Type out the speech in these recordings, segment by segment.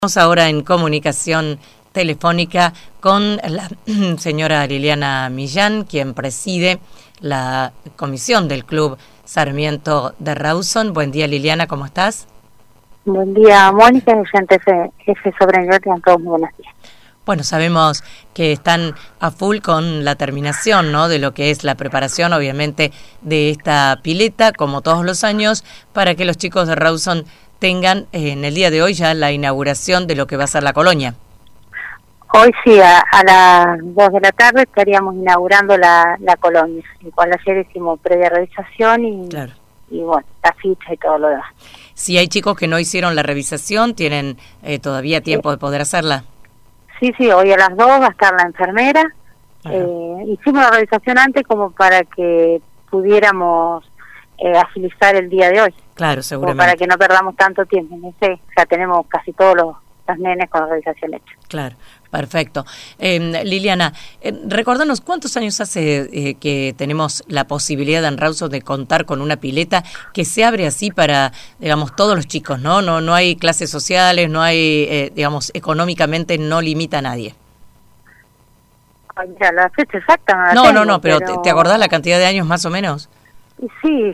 Estamos ahora en comunicación telefónica con la señora Liliana Millán, quien preside la comisión del Club Sarmiento de Rawson. Buen día, Liliana, ¿cómo estás? Buen día, Mónica, y gente F sobre el tengan todos muy buenos días. Bueno, sabemos que están a full con la terminación, ¿no?, de lo que es la preparación, obviamente, de esta pileta, como todos los años, para que los chicos de Rawson tengan en el día de hoy ya la inauguración de lo que va a ser la colonia. Hoy sí, a las 2 de la tarde estaríamos inaugurando la colonia, el cual ayer hicimos previa revisación y, claro, y bueno, la ficha y todo lo demás. Si hay chicos que no hicieron la revisación, ¿tienen todavía tiempo de poder hacerla? Sí, hoy a las 2 va a estar la enfermera. Hicimos la revisación antes como para que pudiéramos agilizar el día de hoy. Claro, seguramente. Como para que no perdamos tanto tiempo. No sé, ya tenemos casi todos los nenes con la revisación hecha. Claro, perfecto. Liliana, recordanos, ¿cuántos años hace que tenemos la posibilidad en Rawson de contar con una pileta que se abre así para, digamos, todos los chicos, ¿no? No hay clases sociales, no hay, digamos, económicamente no limita a nadie. Ay, mira, la fecha exacta no, pero ¿te acordás la cantidad de años más o menos? Sí,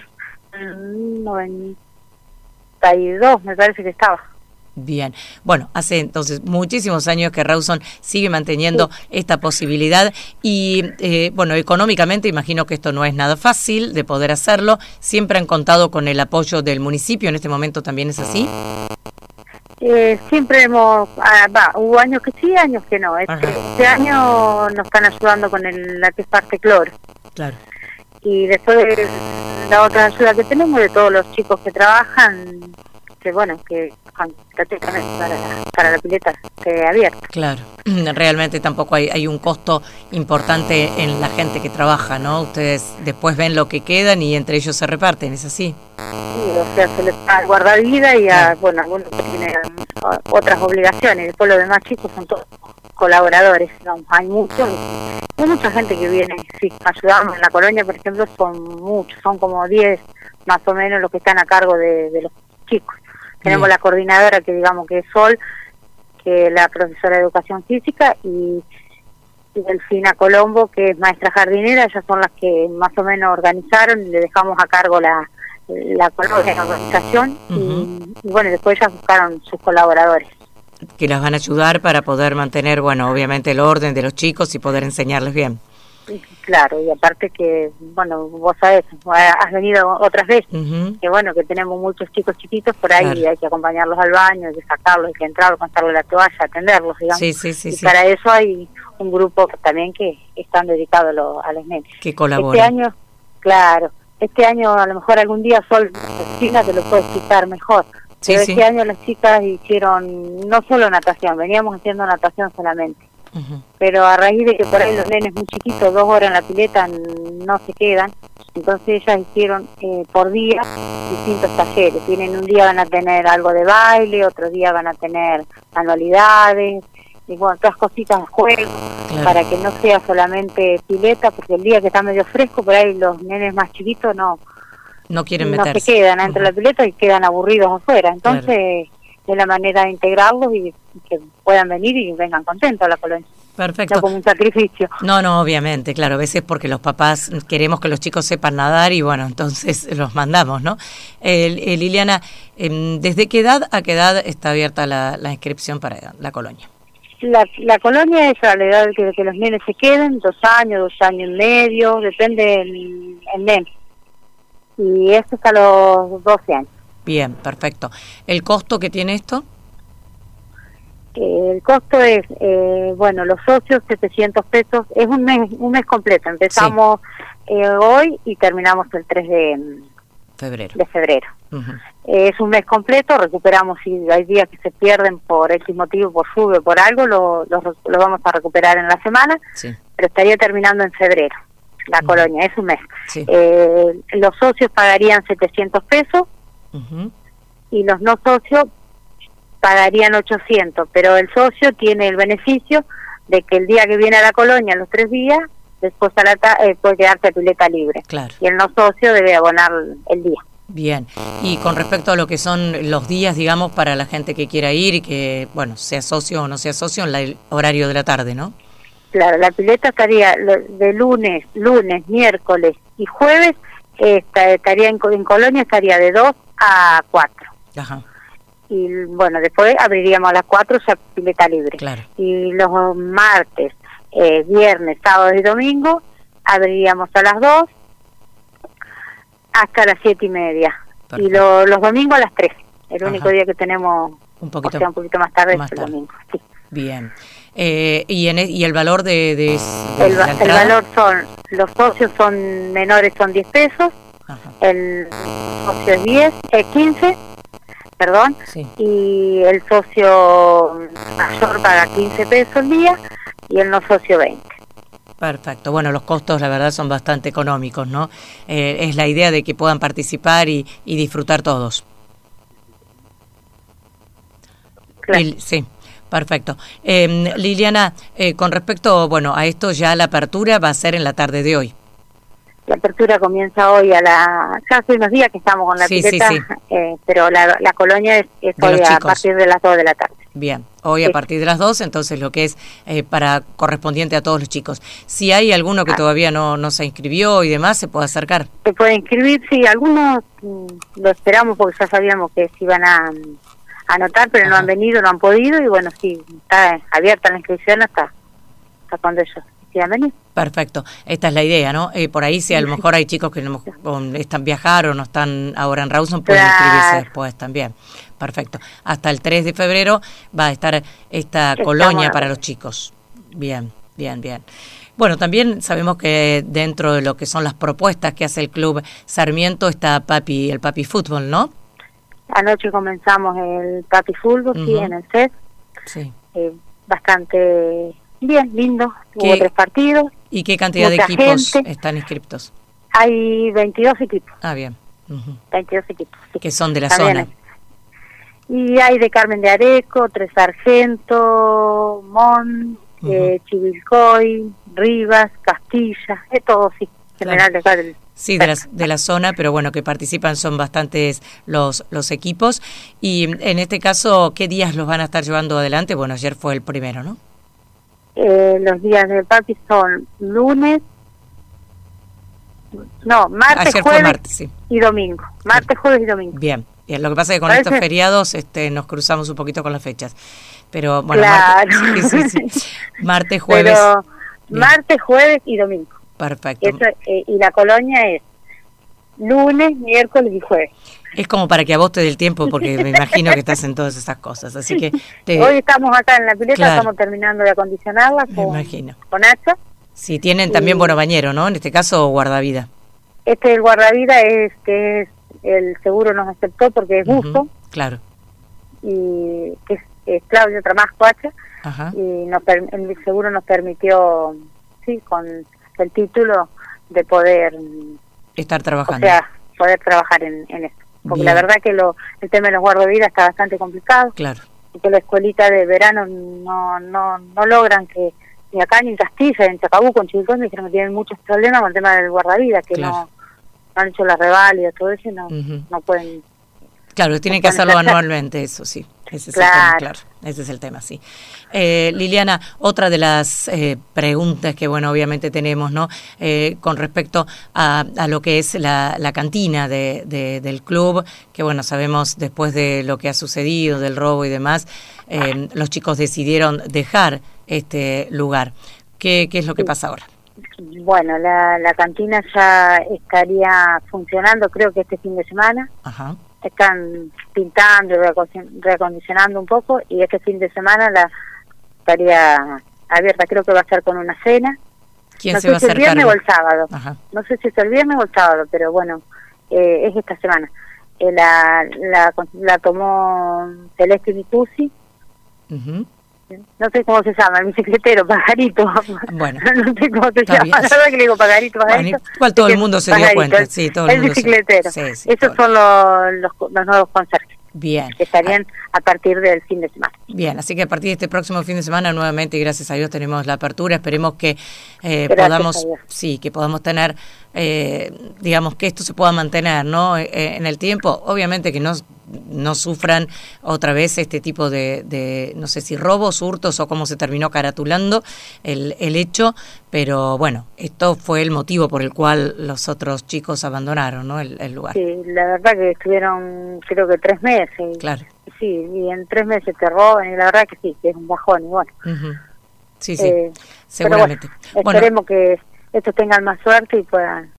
92 me parece que estaba. Bien, bueno, hace entonces muchísimos años que Rawson sigue manteniendo esta posibilidad y, bueno, económicamente imagino que esto no es nada fácil de poder hacerlo. ¿Siempre han contado con el apoyo del municipio? ¿En este momento también es así? Siempre hubo años que sí, años que no. Este año nos están ayudando con la que es parte cloro. Claro. Y después la otra ayuda que tenemos de todos los chicos que trabajan, que bueno, que para la pileta abierta. Claro, realmente tampoco hay un costo importante en la gente que trabaja, ¿no? Ustedes después ven lo que quedan y entre ellos se reparten, ¿es así? Sí, o sea, se les da guardavida y bueno, algunos tienen otras obligaciones, después los demás chicos son todos colaboradores, digamos. Hay mucha gente que viene a ayudarnos en la colonia, por ejemplo, son muchos, son como 10 más o menos los que están a cargo de los chicos. Tenemos la coordinadora que digamos que es Sol, que es la profesora de educación física, y Delfina Colombo, que es maestra jardinera. Ellas son las que más o menos organizaron y le dejamos a cargo la colonia, la organización, y bueno, después ellas buscaron sus colaboradores. Que las van a ayudar para poder mantener, bueno, obviamente el orden de los chicos y poder enseñarles bien. Claro, y aparte que, bueno, vos sabés, has venido otras veces, que bueno, que tenemos muchos chicos chiquitos por ahí, claro, y hay que acompañarlos al baño, hay que sacarlos, hay que entrarlos, pasarles la toalla, atenderlos, digamos. Sí. Para eso hay un grupo también que están dedicados a los nenes. Que colaboran. Este año a lo mejor algún día Sol Cristina te lo puede explicar mejor. Pero este año las chicas hicieron no solo natación, veníamos haciendo natación solamente. Pero a raíz de que por ahí los nenes muy chiquitos, 2 horas en la pileta no se quedan, entonces ellas hicieron por día distintos talleres. Un día van a tener algo de baile, otro día van a tener manualidades, y bueno, todas cositas de juego, claro, para que no sea solamente pileta, porque el día que está medio fresco, por ahí los nenes más chiquitos no quieren meterse. No se quedan entre la pileta y quedan aburridos afuera. Entonces, de la manera de integrarlos y que puedan venir y vengan contentos a la colonia. Perfecto. No como un sacrificio. No, obviamente, claro, a veces porque los papás queremos que los chicos sepan nadar y bueno, entonces los mandamos, ¿no? Liliana, ¿desde qué edad a qué edad está abierta la inscripción para la colonia? La colonia es a la edad que los nenes se queden, 2 años, 2 años y medio, depende el nene. Y esto es a los 12 años. Bien, perfecto. ¿El costo que tiene esto? El costo es, bueno, los socios, 700 pesos, es un mes completo. Empezamos hoy y terminamos el 3 de febrero. Es un mes completo, recuperamos, si hay días que se pierden por X motivo, por lluvia, por algo, lo vamos a recuperar en la semana, pero estaría terminando en febrero. La colonia, es un mes. Los socios pagarían 700 pesos y los no socios pagarían 800, pero el socio tiene el beneficio de que el día que viene a la colonia, los 3 días, después puede quedarse pileta libre. Claro. Y el no socio debe abonar el día. Bien, y con respecto a lo que son los días, digamos, para la gente que quiera ir y que, bueno, sea socio o no sea socio, en el horario de la tarde, ¿no? Claro, la pileta estaría de lunes, miércoles y jueves, estaría en Colonia, estaría de 2 a 4. Ajá. Y bueno, después abriríamos a las 4 ya pileta libre. Claro. Y los martes, viernes, sábado y domingo abriríamos a las 2 hasta las 7:30. Perfecto. Y los domingos a las 3. El Ajá. único día que tenemos un poquito más tarde es el domingo. Sí. Bien. ¿Y el valor de el valor son, los socios son menores, son 10 pesos. Ajá. El socio es 15, perdón, sí. Y el socio mayor paga 15 pesos el día y el no socio 20. Perfecto. Bueno, los costos, la verdad, son bastante económicos, ¿no? Es la idea de que puedan participar y disfrutar todos. Claro. Sí, perfecto. Liliana, con respecto, bueno, a esto, ya la apertura va a ser en la tarde de hoy. La apertura comienza hoy ya hace unos días que estamos con la pileta, sí. Pero la colonia es hoy a partir de las 2 de la tarde. Bien, hoy sí. A partir de las 2, entonces lo que es para correspondiente a todos los chicos. Si hay alguno que todavía no se inscribió y demás, ¿se puede acercar? Se puede inscribir, sí, algunos lo esperamos porque ya sabíamos que se iban a anotar, pero no han venido, no han podido, y bueno, sí, está abierta la inscripción hasta cuando ellos quieran venir. Perfecto, esta es la idea, ¿no? Por ahí si a lo mejor hay chicos que están viajando o no están ahora en Rawson, pueden inscribirse después también. Perfecto. Hasta el 3 de febrero va a estar esta colonia para los chicos. Bien, bien, bien. Bueno, también sabemos que dentro de lo que son las propuestas que hace el Club Sarmiento está el Papi Fútbol, ¿no? Anoche comenzamos el Papi Fútbol, sí, en el CES. Sí. Bastante bien, lindo. Hubo 3 partidos. ¿Y qué cantidad de equipos están inscriptos? Hay 22 equipos. Ah, bien. 22 equipos. Sí. Que son de la zona. Y hay de Carmen de Areco, Tres Sargento, Chivilcoy, Rivas, Castilla, es todo, sí. General de acá del... Sí, de la zona, pero bueno, que participan son bastantes los equipos. Y en este caso, ¿qué días los van a estar llevando adelante? Bueno, ayer fue el primero, ¿no? Los días del Papi son martes, ayer jueves martes, sí. Y domingo. Martes, jueves y domingo. Bien. Lo que pasa es que con estos feriados nos cruzamos un poquito con las fechas. Pero bueno, claro. Martes, jueves. Pero martes, jueves y domingo. Perfecto. Eso, y la colonia es lunes, miércoles y jueves. Es como para que a vos te dé el tiempo, porque me imagino que estás en todas esas cosas. Así que hoy estamos acá en la pileta, estamos terminando de acondicionarla con hacha. Sí, tienen también bañero, ¿no? En este caso, guardavida. El guardavida es el seguro nos aceptó porque es gusto. Claro. Y que es Claudio Tramasco Hacha. Ajá. Y el seguro nos permitió, sí, con el título de poder estar trabajando. O sea, poder trabajar en esto. Porque la verdad que el tema de los guardavidas está bastante complicado. Claro. Y que la escuelita de verano no logran que, ni acá ni en Castilla, en Chacabuco, en Chivilcoy, me dijeron que tienen muchos problemas con el tema del guardavidas, que no han hecho la reválida, todo eso, y no pueden... Claro, tienen que hacerlo anualmente, eso sí. Ese es el tema, claro. Ese es el tema, sí. Liliana, otra de las preguntas que, bueno, obviamente tenemos, ¿no? Con respecto a lo que es la cantina del club, que, bueno, sabemos después de lo que ha sucedido, del robo y demás, los chicos decidieron dejar este lugar. ¿Qué es lo que pasa ahora? Bueno, la cantina ya estaría funcionando, creo que este fin de semana. Ajá. Están pintando y reacondicionando un poco, y este fin de semana estaría abierta, creo que va a estar con una cena. ¿Quién se va a hacer cargo? No sé si el viernes o el sábado. Ajá. No sé si es el viernes o el sábado, pero bueno, es esta semana. La tomó Celeste Mitusi. No sé cómo se llama, el bicicletero, Pajarito. Bueno, no sé cómo se llama. La verdad que le digo Pajarito. Bueno, igual todo el mundo se dio cuenta. Sí, todo el mundo bicicletero. Sí, esos son los nuevos conserjes. Bien. Que estarían a partir del fin de semana. Bien, así que a partir de este próximo fin de semana nuevamente, y gracias a Dios, tenemos la apertura. Esperemos que podamos tener, digamos, que esto se pueda mantener, ¿no? En el tiempo, obviamente que no sufran otra vez este tipo de no sé si robos, hurtos o cómo se terminó caratulando el hecho, pero bueno, esto fue el motivo por el cual los otros chicos abandonaron, ¿no? el lugar. Sí, la verdad que estuvieron creo que 3 meses. Claro. Sí, y en 3 meses te roban, y la verdad que sí, que es un bajón, y bueno. Uh-huh. Sí, seguramente. Bueno, esperemos que estos tengan más suerte y puedan